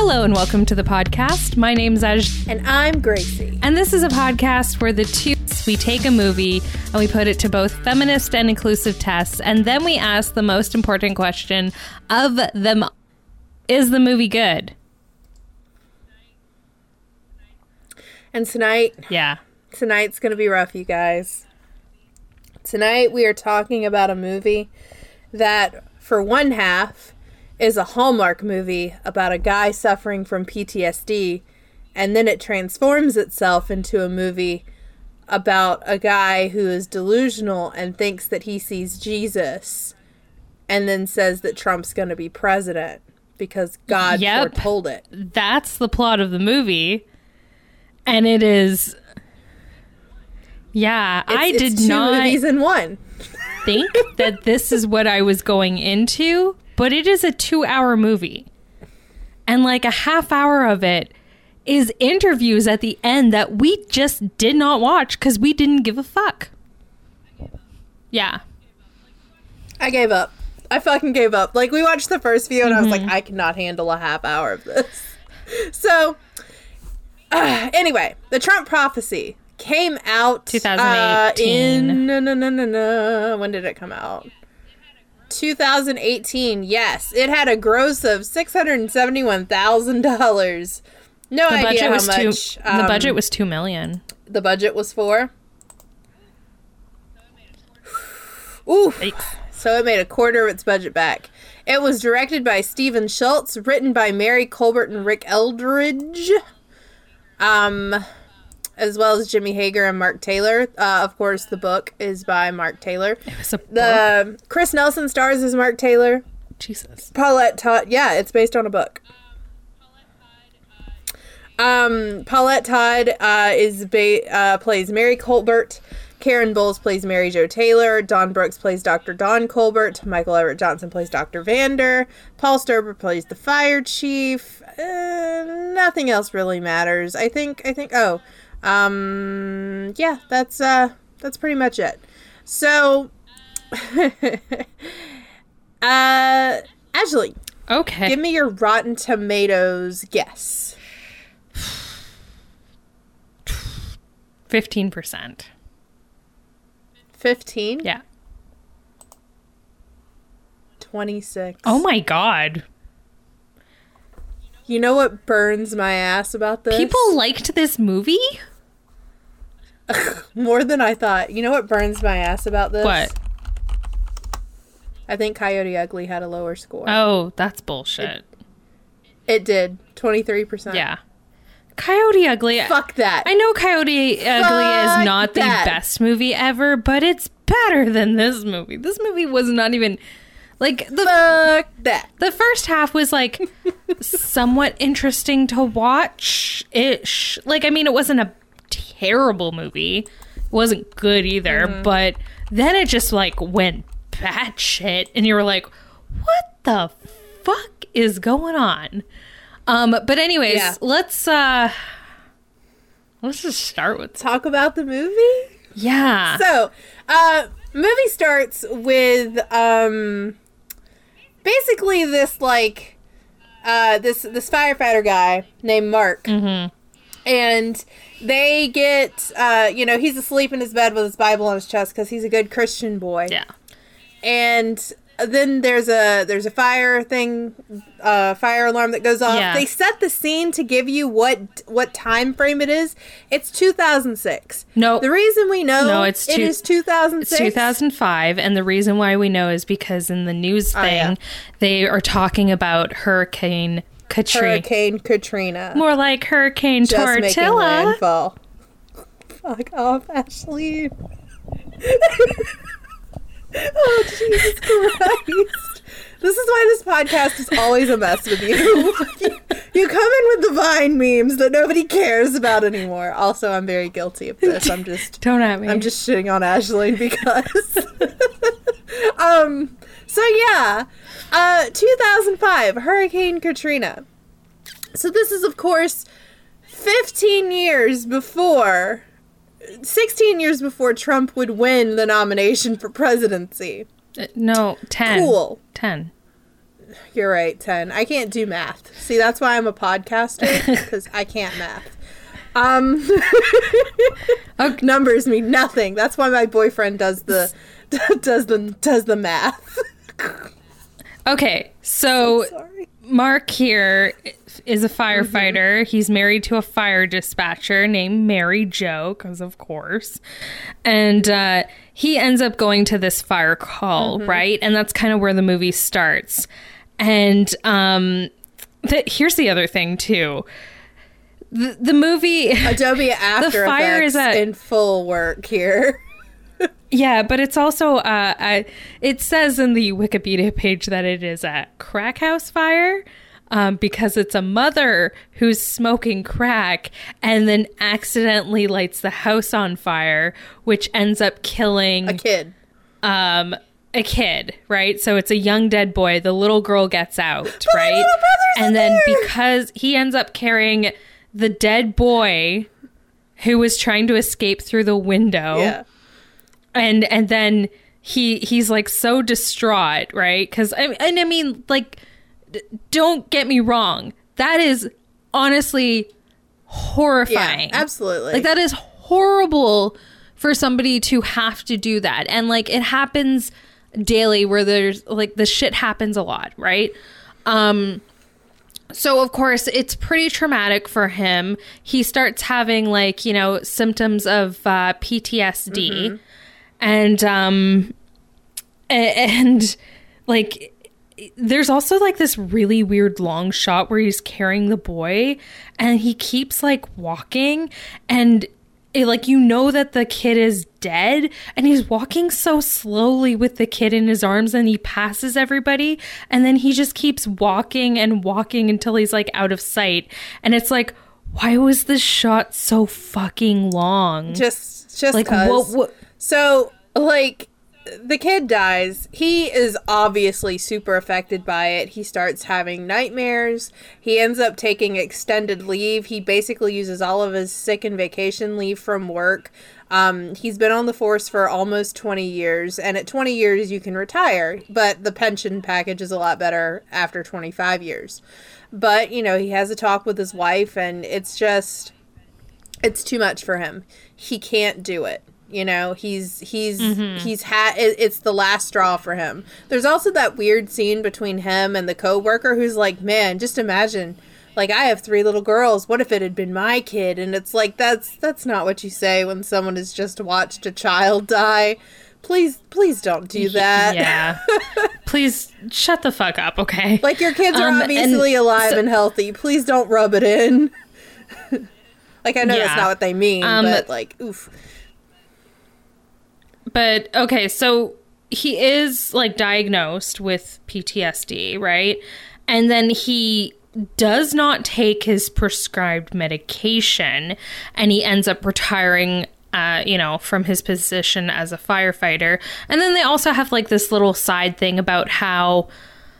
Hello and welcome to the podcast. My name's Aj. And I'm Gracie. And this is a podcast where we take a movie and we put it to both feminist and inclusive tests. And then we ask the most important question of them. Is the movie good? And tonight's going to be rough, you guys. Tonight we are talking about a movie that, for one half, is a Hallmark movie about a guy suffering from PTSD, and then it transforms itself into a movie about a guy who is delusional and thinks that he sees Jesus, and then says that Trump's going to be president because God foretold it. That's the plot of the movie, and it is... Yeah, I did not... two movies in one. think that this is what I was going into, but it is a 2-hour movie. And like a half hour of it is interviews at the end that we just did not watch because we didn't give a fuck. Yeah. I gave up. I fucking gave up. Like, we watched the first few and I was like, I cannot handle a half hour of this. So, anyway, The Trump Prophecy came out 2018. When did it come out? 2018. Yes, it had a gross of $671,000. No idea how much. The budget was $2 million. The budget was for. Ooh. So it made a quarter of its budget back. It was directed by Stephen Schultz, written by Mary Colbert and Rick Eldridge. As well as Jimmy Hager and Mark Taylor. Of course, the book is by Mark Taylor. It was a book? Chris Nelson stars as Mark Taylor. Jesus. Paulette Todd. Yeah, it's based on a book. Paulette Todd plays Mary Colbert. Karen Bowles plays Mary Jo Taylor. Don Brooks plays Dr. Don Colbert. Michael Everett Johnson plays Dr. Vander. Paul Sturber plays the fire chief. Nothing else really matters. I think. Yeah, that's pretty much it. So, Ashley. Okay. Give me your Rotten Tomatoes guess. 15%. 15? Yeah. 26. Oh my God. You know what burns my ass about this? People liked this movie? More than I thought. You know what burns my ass about this? What? I think Coyote Ugly had a lower score. Oh, that's bullshit. It did. 23%. Yeah. Coyote Ugly. Fuck that. I know Coyote Ugly is not the best movie ever, but it's better than this movie. This movie was not even... Like, fuck that. The first half was, like, somewhat interesting to watch-ish. Like, I mean, it wasn't a terrible movie. It wasn't good either, but then it just, like, went batshit, and you were like, what the fuck is going on? But anyways, let's just start with... Talk about the movie? Yeah. So, movie starts with, basically this, like, this firefighter guy named Mark. Mm-hmm. And they get, he's asleep in his bed with his Bible on his chest because he's a good Christian boy. Yeah. And then there's a fire alarm that goes off. Yeah. They set the scene to give you what time frame it is. It's 2006. No. The reason we know it is 2006. It's 2005, and the reason why we know is because in the news thing, they are talking about Hurricane Katrina. More like Hurricane Just Tortilla. Making landfall. Fuck off, Ashley. Oh, Jesus Christ. This is why this podcast is always a mess with you. You come in with the Vine memes that nobody cares about anymore. Also, I'm very guilty of this. Don't at me. I'm just shitting on Ashley because... So yeah, 2005, Hurricane Katrina. So this is, of course, 16 years before Trump would win the nomination for presidency. No, 10. Cool. 10. You're right, 10. I can't do math. See, that's why I'm a podcaster, because I can't math. Okay. Numbers mean nothing. That's why my boyfriend does the math. Okay, so Mark here is a firefighter. Mm-hmm. He's married to a fire dispatcher named Mary Jo, because of course. And he ends up going to this fire call, right? And that's kind of where the movie starts. And here's the other thing, too. The movie... Adobe After Effects in full work here. Yeah, but it's also, it says in the Wikipedia page that it is a crack house fire because it's a mother who's smoking crack and then accidentally lights the house on fire, which ends up killing... A kid, right? So it's a young dead boy. The little girl gets out, right? And then because he ends up carrying the dead boy who was trying to escape through the window... Yeah. And then he's like so distraught, right? Because I mean, like, don't get me wrong, that is honestly horrifying. Yeah, absolutely. Like, that is horrible for somebody to have to do that, and like it happens daily where there's like the shit happens a lot, right? So of course it's pretty traumatic for him. He starts having like, you know, symptoms of PTSD. And like, there's also like this really weird long shot where he's carrying the boy and he keeps like walking and like, you know that the kid is dead and he's walking so slowly with the kid in his arms and he passes everybody. And then he just keeps walking and walking until he's like out of sight. And it's like, why was this shot so fucking long? Just like, what? So, like, the kid dies. He is obviously super affected by it. He starts having nightmares. He ends up taking extended leave. He basically uses all of his sick and vacation leave from work. He's been on the force for almost 20 years, and at 20 years you can retire, but the pension package is a lot better after 25 years. But, you know, he has a talk with his wife, and it's too much for him. He can't do it. You know, it's the last straw for him. There's also that weird scene between him and the coworker who's like, man, just imagine, like, I have 3 little girls. What if it had been my kid? And it's like, that's not what you say when someone has just watched a child die. Please don't do that. Yeah. Please shut the fuck up, okay? Like, your kids are obviously alive and healthy. Please don't rub it in. Like, I know that's not what they mean, but like, oof. But, okay, so he is, like, diagnosed with PTSD, right? And then he does not take his prescribed medication, and he ends up retiring, you know, from his position as a firefighter. And then they also have, like, this little side thing about how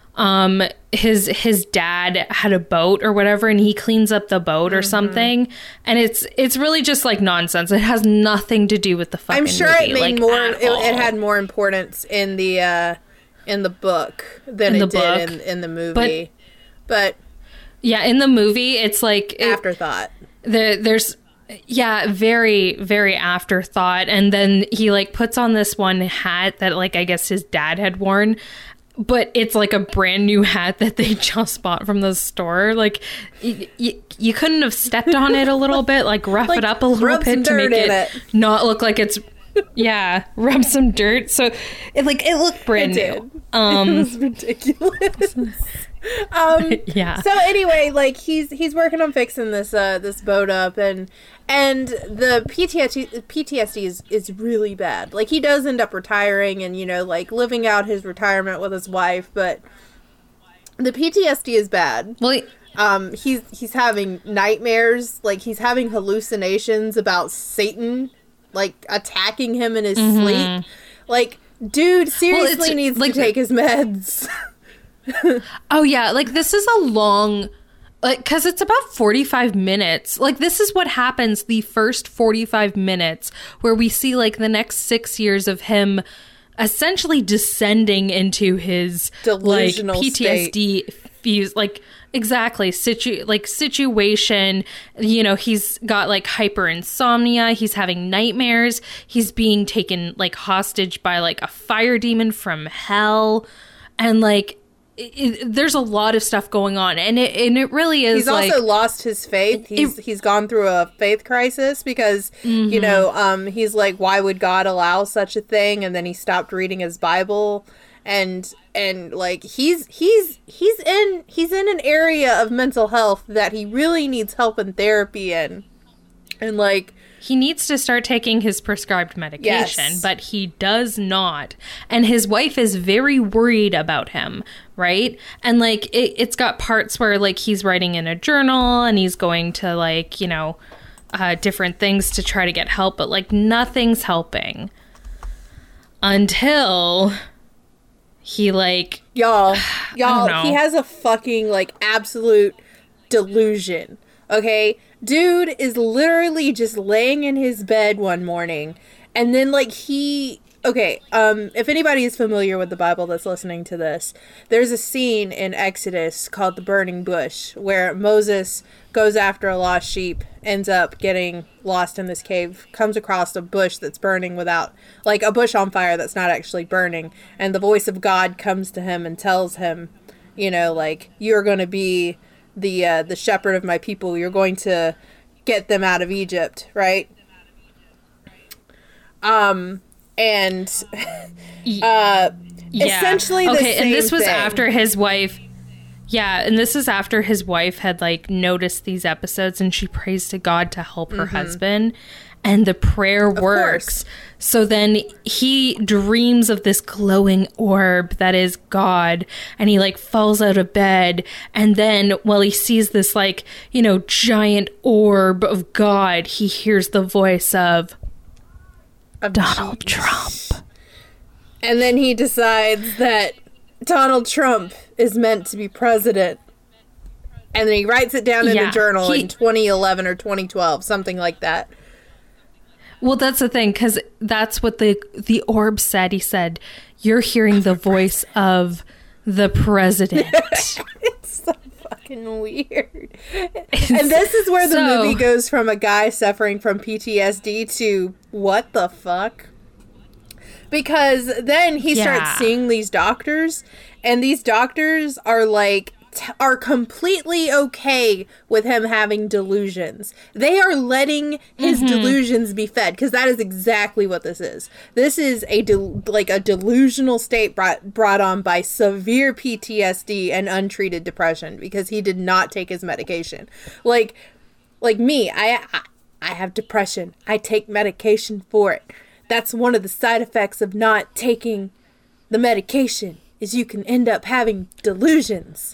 his dad had a boat or whatever, and he cleans up the boat or something, and it's really just like nonsense. It has nothing to do with the fucking movie. I'm sure it made it had more importance in the book than it did in the movie. But yeah, in the movie it's like afterthought. There's very, very afterthought. And then he like puts on this one hat that like I guess his dad had worn, but it's like a brand new hat that they just bought from the store. Like, you couldn't have stepped on it a little bit, like rough it up a little bit to make it not look like it's, rub some dirt. So it looked brand new. It was ridiculous. So anyway, like he's working on fixing this boat up, and the PTSD is really bad. Like, he does end up retiring and, you know, like living out his retirement with his wife, but the PTSD is bad. Well, he's having nightmares, like he's having hallucinations about Satan like attacking him in his sleep. Like, dude seriously needs to take his meds. Oh yeah, like this is a long, like, because it's about 45 minutes. Like, this is what happens the first 45 minutes where we see like the next 6 years of him essentially descending into his delusional like PTSD fuse, like exactly situation. You know, he's got like hyper insomnia. He's having nightmares. He's being taken like hostage by like a fire demon from hell, and like there's a lot of stuff going on, and it really is. He's also lost his faith. He's gone through a faith crisis because you know he's like, why would God allow such a thing? And then he stopped reading his Bible, and like he's in an area of mental health that he really needs help and therapy in, and like. He needs to start taking his prescribed medication, but he does not. And his wife is very worried about him, right? And, like, it's got parts where, like, he's writing in a journal and he's going to, like, you know, different things to try to get help. But, like, nothing's helping. Until he, like... Y'all, he has a fucking, like, absolute delusion, okay? Dude is literally just laying in his bed one morning, and then like if anybody is familiar with the Bible that's listening to this, there's a scene in Exodus called the burning bush where Moses goes after a lost sheep, ends up getting lost in this cave, comes across a bush that's burning without, like a bush on fire that's not actually burning, and the voice of God comes to him and tells him, you know, like, you're going to be the shepherd of my people. You're going to get them out of Egypt, right? Essentially the same and this was thing. after his wife. Yeah, and this is after his wife had like noticed these episodes, and she prays to God to help her husband, and the prayer works. So then he dreams of this glowing orb that is God, and he like falls out of bed, and then while he sees this like, you know, giant orb of God, he hears the voice of Donald Trump. And then he decides that Donald Trump is meant to be president. And then he writes it down in a journal in 2011 or 2012, something like that. Well, that's the thing, because that's what the orb said. He said, you're hearing the voice of the president. It's so fucking weird. And this is where the movie goes from a guy suffering from PTSD to what the fuck? Because then he starts seeing these doctors, and these doctors are like, are completely okay with him having delusions. They are letting his delusions be fed, because that is exactly what this is. This is a delusional state brought on by severe PTSD and untreated depression, because he did not take his medication. Like me, I have depression. I take medication for it. That's one of the side effects of not taking the medication, is you can end up having delusions.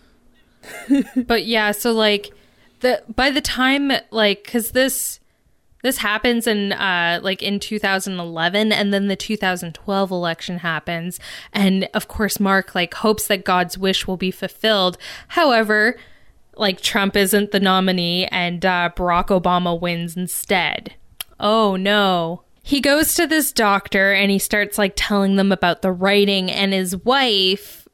But yeah, so like by the time, like, because this happens in in 2011, and then the 2012 election happens, and of course Mark like hopes that God's wish will be fulfilled. However, like, Trump isn't the nominee, and Barack Obama wins instead. Oh no. He goes to this doctor and he starts like telling them about the writing, and his wife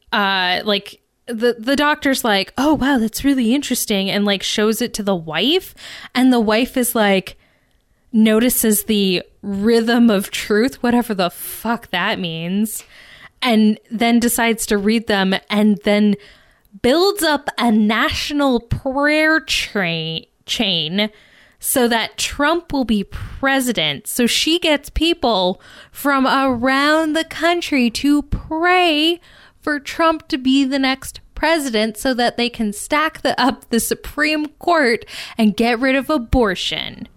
the doctor's like, oh wow, that's really interesting, and like shows it to the wife, and the wife is like, notices the rhythm of truth, whatever the fuck that means, and then decides to read them, and then builds up a national prayer chain so that Trump will be president. So she gets people from around the country to pray for Trump to be the next president, so that they can stack up the Supreme Court and get rid of abortion.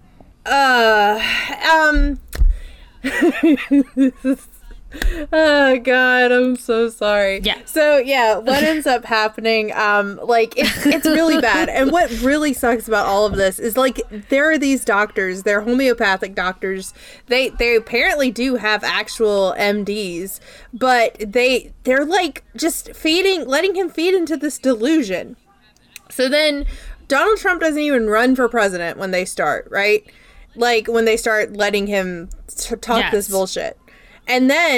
Oh God, I'm so sorry. Yeah. So yeah, what ends up happening, it's really bad. And what really sucks about all of this is, like, there are these doctors, they're homeopathic doctors. They apparently do have actual MDs, but they're like just letting him feed into this delusion. So then Donald Trump doesn't even run for president when they start, right? Like, when they start letting him talk this bullshit. And then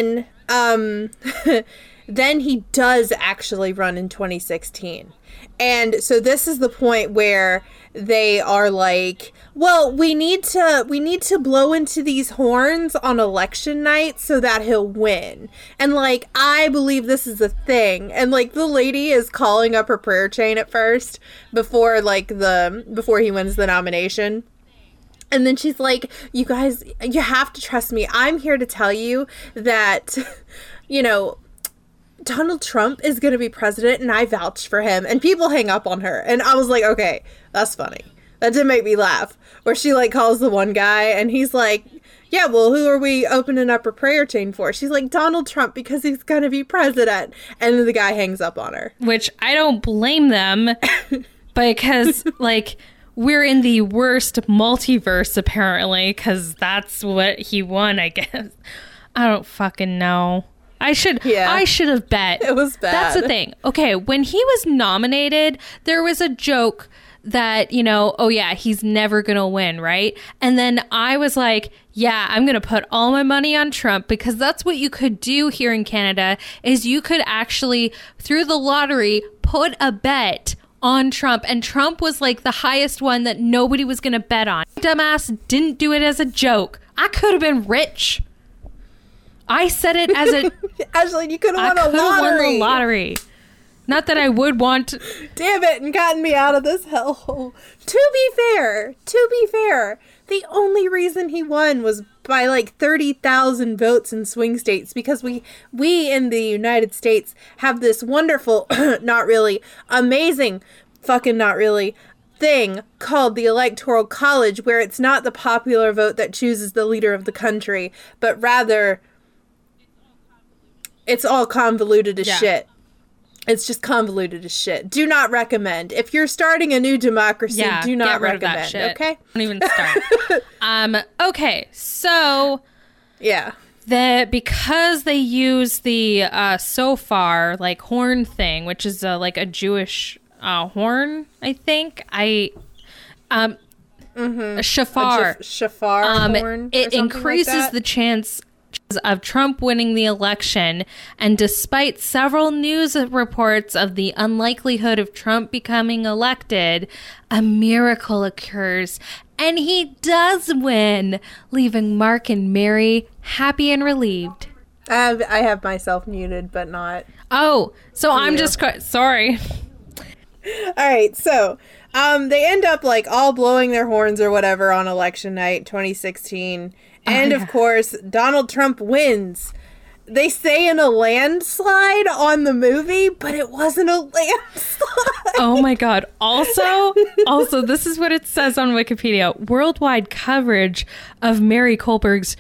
then he does actually run in 2016. And so this is the point where they are like, well, we need to blow into these horns on election night so that he'll win. And like, I believe this is a thing. And like, the lady is calling up her prayer chain at first before he wins the nomination. And then she's like, you guys, you have to trust me. I'm here to tell you that, you know, Donald Trump is going to be president and I vouch for him. And people hang up on her. And I was like, okay, that's funny. That did make me laugh. Where she like calls the one guy and he's like, yeah, well, who are we opening up a prayer chain for? She's like, Donald Trump, because he's going to be president. And then the guy hangs up on her. Which I don't blame them because like we're in the worst multiverse apparently because that's what he won, I guess. I don't fucking know. I should have bet. It was bad. That's the thing. Okay, when he was nominated, there was a joke that, you know, oh yeah, he's never gonna win, right? And then I was like, yeah, I'm gonna put all my money on Trump because that's what you could do here in Canada is you could actually, through the lottery, put a bet on Trump. And Trump was like the highest one that nobody was gonna bet on. Dumbass didn't do it as a joke. I could have been rich. I said it as a... Ashley, you could have won the lottery. Not that I would want... Damn it, and gotten me out of this hellhole. To be fair, the only reason he won was by like 30,000 votes in swing states because we in the United States have this wonderful, not really, amazing, fucking not really, thing called the Electoral College where it's not the popular vote that chooses the leader of the country, but rather... It's all convoluted as shit. It's just convoluted as shit. Do not recommend. If you're starting a new democracy, do not recommend. Okay? Don't even start. Okay, so yeah, because they use the so far like horn thing, which is like a Jewish horn, I think. A shofar. Shofar horn. It increases like the chance of Trump winning the election, and despite several news reports of the unlikelihood of Trump becoming elected, a miracle occurs and he does win, leaving Mark and Mary happy and relieved. I have myself muted, but not. Oh, so I'm just sorry. All right, so they end up like all blowing their horns or whatever on election night 2016. And of course, Donald Trump wins. They say in a landslide on the movie, but it wasn't a landslide. Oh my God. Also, this is what it says on Wikipedia. Worldwide coverage of Mary Kohlberg's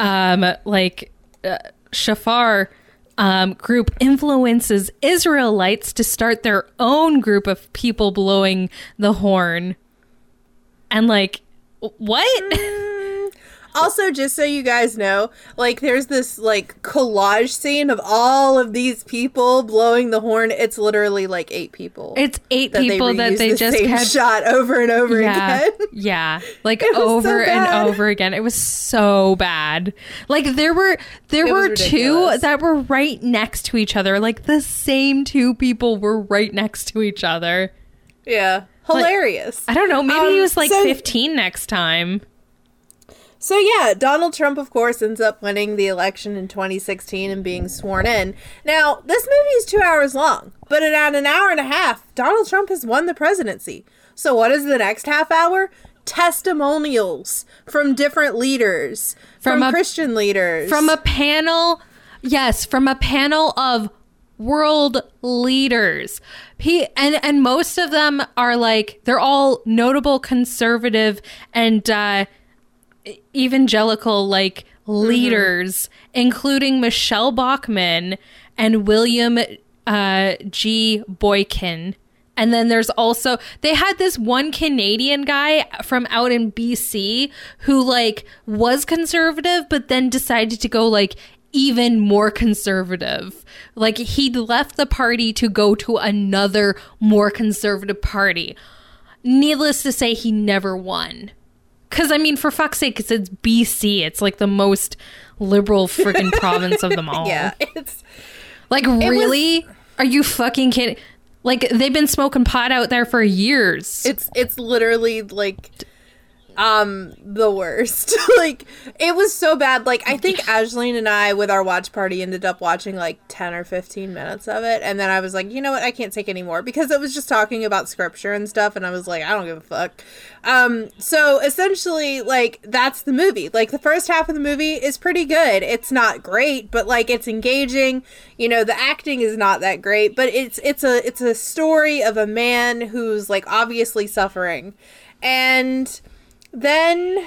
Shofar group influences Israelites to start their own group of people blowing the horn. And like, what? Also, just so you guys know, like, there's this, like, collage scene of all of these people blowing the horn. It's literally, like, 8 people. It's 8 people that they just kept shot over and over again. Yeah, like, over and over again. It was so bad. Like, there were 2 that were right next to each other. Like, the same 2 people were right next to each other. Yeah. Hilarious. Like, I don't know. Maybe he was, like, 15 next time. So yeah, Donald Trump, of course, ends up winning the election in 2016 and being sworn in. Now, this movie is 2 hours long, but at an hour and a half, Donald Trump has won the presidency. So what is the next half hour? Testimonials from different leaders, from Christian leaders. From a panel, from a panel of world leaders. And most of them are like, they're all notable conservative and evangelical like leaders, including Michelle Bachmann and William G. Boykin. And then there's also, they had this one Canadian guy from out in BC who like was conservative, but then decided to go like even more conservative. Like he'd left the party to go to another more conservative party. Needless to say, he never won. Because, I mean, for fuck's sake, because it's BC. It's like the most liberal freaking province of them all. Yeah, it's... Like, really? Are you fucking kidding? Like, they've been smoking pot out there for years. It's literally, like... the worst. Like, it was so bad. Like, I think Aisling and I, with our watch party, ended up watching like 10 or 15 minutes of it, and then I was like, you know what, I can't take any more, because it was just talking about scripture and stuff, and I was like, I don't give a fuck. So essentially, like, that's the movie. Like, the first half of the movie is pretty good. It's not great, but like, it's engaging. You know, the acting is not that great, but it's a story of a man who's like obviously suffering. And then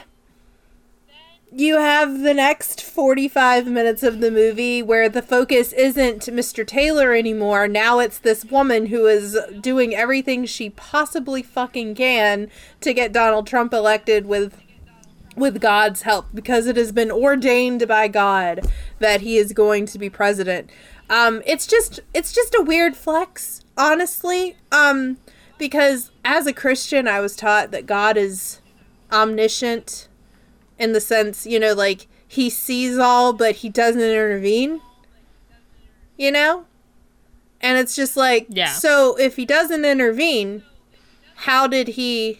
you have the next 45 minutes of the movie where the focus isn't Mr. Taylor anymore. Now it's this woman who is doing everything she possibly fucking can to get Donald Trump elected with God's help, because it has been ordained by God that he is going to be president. It's just a weird flex, honestly. Because as a Christian, I was taught that God is omniscient, in the sense, you know, like, he sees all, but he doesn't intervene, you know? And it's just like, yeah. So if he doesn't intervene, how did he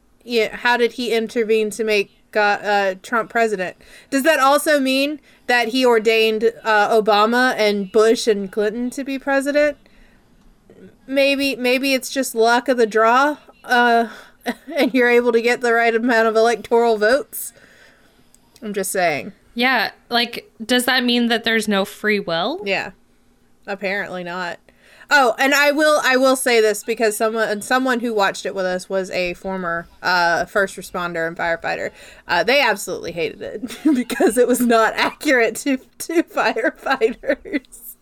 intervene to make Trump president? Does that also mean that he ordained Obama and Bush and Clinton to be president? Maybe it's just luck of the draw, and you're able to get the right amount of electoral votes. I'm just saying. Yeah, like, does that mean that there's no free will? Yeah, apparently not. Oh, and I will say this, because someone who watched it with us was a former first responder and firefighter. They absolutely hated it because it was not accurate to firefighters.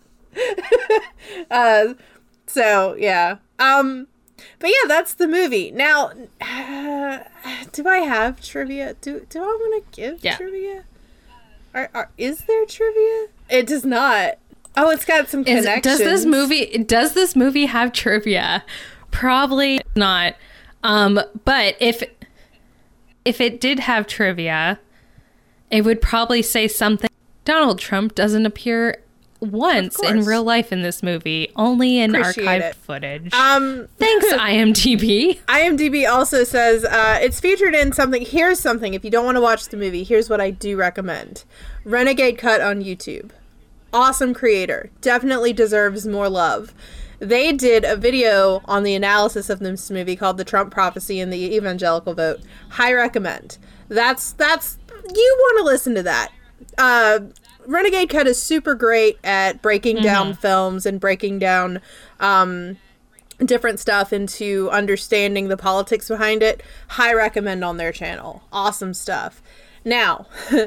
So yeah. But yeah, that's the movie. Now, do I have trivia? Do I want to give trivia? Is there trivia? It does not. Oh, it's got some connections. Does this movie have trivia? Probably not. But if it did have trivia, it would probably say something. Donald Trump doesn't appear once in real life in this movie, only in archived footage. Thanks, IMDb. IMDb also says it's featured in something. Here's something. If you don't want to watch the movie, here's what I do recommend. Renegade Cut on YouTube. Awesome creator. Definitely deserves more love. They did a video on the analysis of this movie called The Trump Prophecy and the Evangelical Vote. High recommend. That's you want to listen to that. Renegade Cut is super great at breaking down films and breaking down different stuff into understanding the politics behind it. High recommend on their channel. Awesome stuff. Now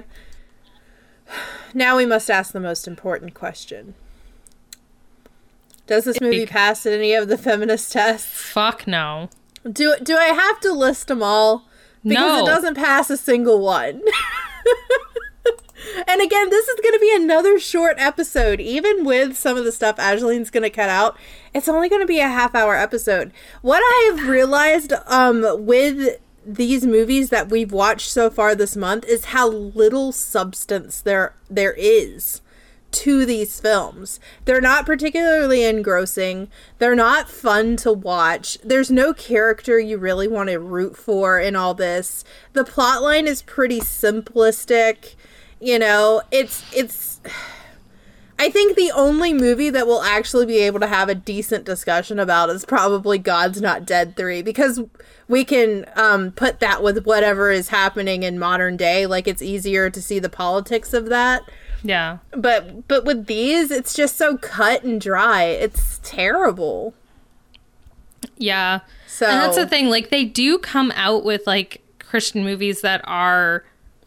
we must ask the most important question. Does this movie pass any of the feminist tests? Fuck no. Do I have to list them all? Because it doesn't pass a single one. And again, this is going to be another short episode. Even with some of the stuff Aisline's going to cut out, it's only going to be a half-hour episode. What I have realized with these movies that we've watched so far this month is how little substance there is to these films. They're not particularly engrossing. They're not fun to watch. There's no character you really want to root for in all this. The plotline is pretty simplistic. You know, it's I think the only movie that we'll actually be able to have a decent discussion about is probably God's Not Dead 3, because we can put that with whatever is happening in modern day. Like, it's easier to see the politics of that. Yeah. But with these, it's just so cut and dry. It's terrible. Yeah. So, and that's the thing. Like, they do come out with, like, Christian movies that are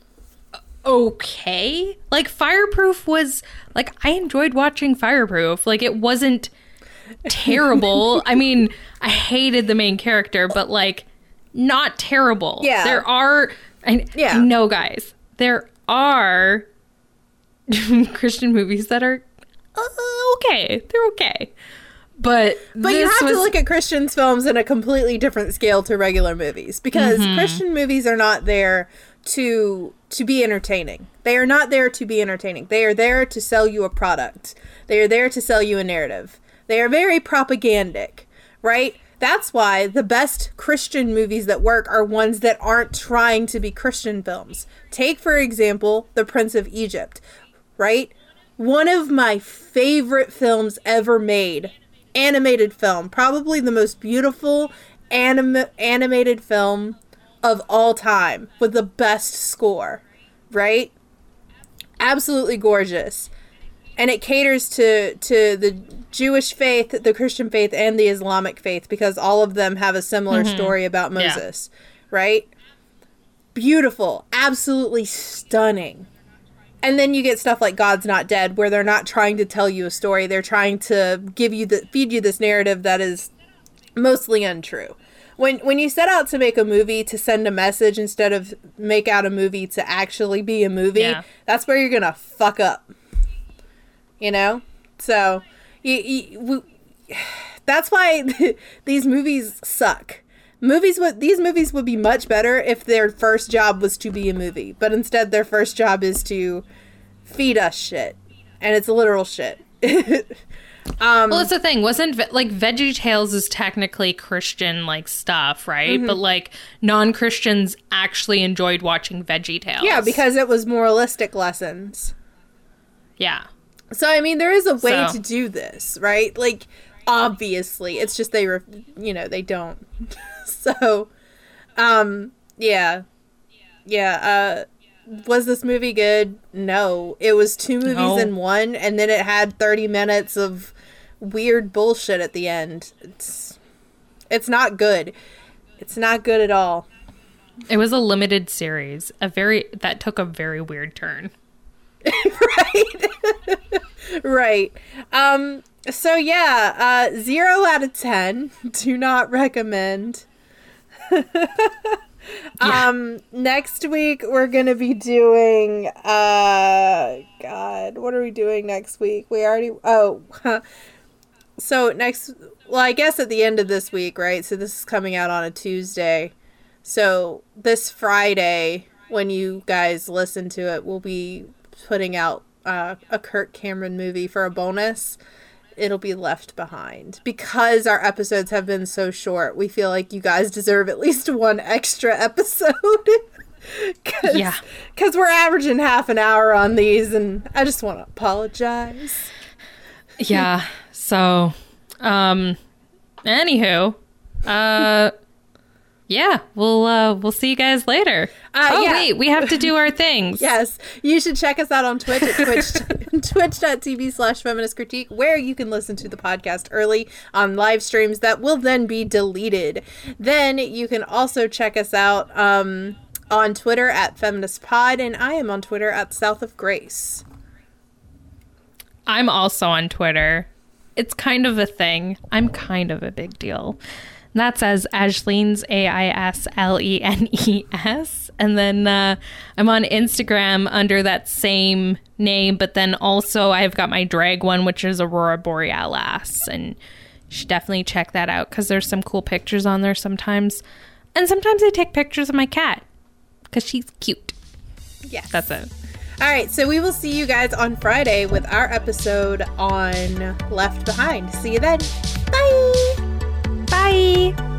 okay. Like, Fireproof was, like, I enjoyed watching Fireproof. Like, it wasn't terrible. I mean, I hated the main character, but, like, not terrible. Yeah. There are, I know, guys, there are Christian movies that are okay. They're okay. But you have to look at Christian films in a completely different scale to regular movies, because Christian movies are not there to be entertaining. They are not there to be entertaining. They are there to sell you a product. They are there to sell you a narrative. They are very propagandic, right? That's why the best Christian movies that work are ones that aren't trying to be Christian films. Take, for example, The Prince of Egypt, right? One of my favorite films ever made. Animated film. Probably the most beautiful animated film of all time, with the best score, right? Absolutely gorgeous. And it caters to the Jewish faith, the Christian faith, and the Islamic faith, because all of them have a similar story about Moses, right? Beautiful. Absolutely stunning. And then you get stuff like God's Not Dead, where they're not trying to tell you a story. They're trying to feed you this narrative that is mostly untrue. When you set out to make a movie to send a message instead of make out a movie to actually be a movie, that's where you're gonna fuck up. You know? So, that's why these movies suck. These movies would be much better if their first job was to be a movie, but instead their first job is to feed us shit, and it's literal shit. Well, that's the thing. Wasn't like VeggieTales is technically Christian like stuff, right? But like non-Christians actually enjoyed watching VeggieTales. Yeah, because it was moralistic lessons. Yeah. So I mean, there is a way to do this, right? Like, obviously, it's just they don't. So, yeah. Was this movie good? No. It was 2 movies in one, and then it had 30 minutes of weird bullshit at the end. It's not good. It's not good at all. It was a limited series. That took a very weird turn. Right. So yeah, 0 out of 10. Do not recommend. Next week we're gonna be doing God, what are we doing next week? So I guess at the end of this week, right? So this is coming out on a Tuesday. So this Friday, when you guys listen to it, we'll be putting out a Kirk Cameron movie for a bonus. It'll be Left Behind. Because our episodes have been so short, we feel like you guys deserve at least one extra episode. Because we're averaging half an hour on these, and I just want to apologize. Yeah. So, anywho, yeah, we'll see you guys later. Wait, we have to do our things. Yes, you should check us out on Twitch at twitch.tv/feminist critique, where you can listen to the podcast early on live streams that will then be deleted. Then you can also check us out on Twitter at feministpod, and I am on Twitter at South of Grace. I'm also on Twitter. It's kind of a thing. I'm kind of a big deal. That's as Aislenes, Aislenes. And then I'm on Instagram under that same name, but then also I've got my drag one, which is Aurora Borealis. And you should definitely check that out, because there's some cool pictures on there sometimes. And sometimes I take pictures of my cat, because she's cute. Yes. That's it. All right, so we will see you guys on Friday with our episode on Left Behind. See you then. Bye! Bye!